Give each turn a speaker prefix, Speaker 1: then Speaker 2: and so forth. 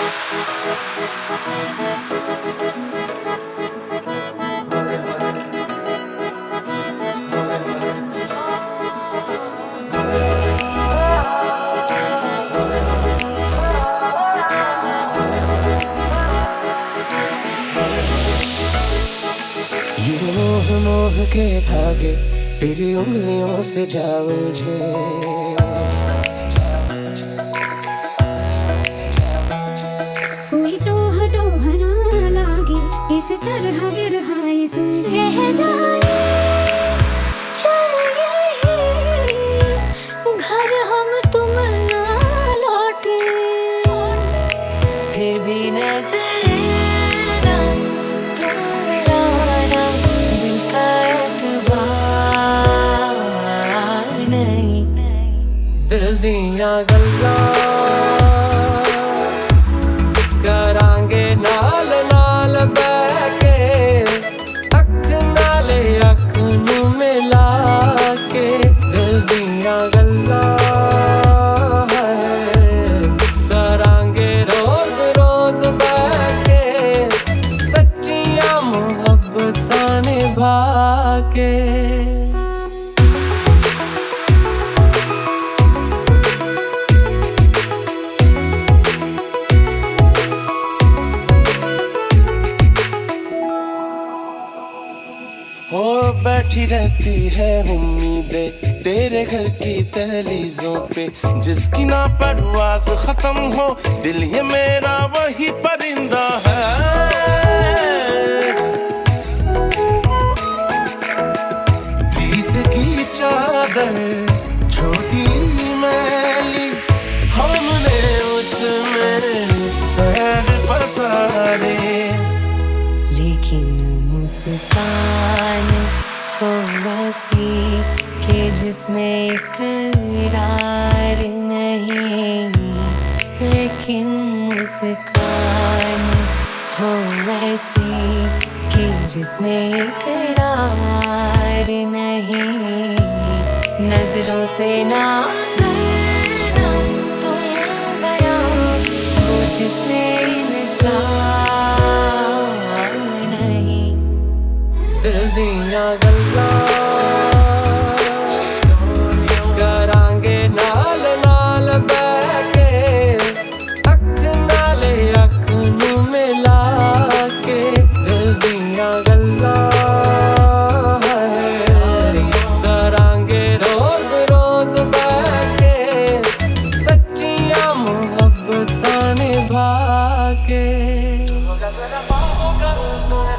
Speaker 1: मोह के धागे तेरी उंगलियों से जा उलझे,
Speaker 2: कोई टोह टोह ना लागे, इस तरह गिरहाए समझे है जाने चाहिए घर हम तुम ना लौटे, फिर भी नजर
Speaker 1: दिल दियां गल्लां करांगे नाल नाल बैठ के, अख नाल अख नूं मिला के। दिल दियां गल्लां करांगे रोज रोज बैठ के, सच्चियां मुहब्बतां निभा के।
Speaker 3: हो बैठी रहती है उम्मीदें तेरे घर की दहलीजों पे, जिसकी ना परवाज़ खत्म हो दिल ये मेरा वही परिंदा है। प्रीत की चादर छोटी मैली, हमने उसमें पैर पसारे,
Speaker 2: लेकिन मुस्कान हो वैसी कि जिसमें इकरार नहीं, लेकिन मुस्कान हो वैसी कि जिसमें इकरार नहीं, नजरों से ना करना तुम बयां वो जिससे
Speaker 1: दिल दियां गल्लां करांगे नाल नाल बैठ के, अख नाल अख नूं मिला के। दिल दियां गल्लां करांगे रोज रोज बैठ के, सच्चियां मुहब्बतां निभा के।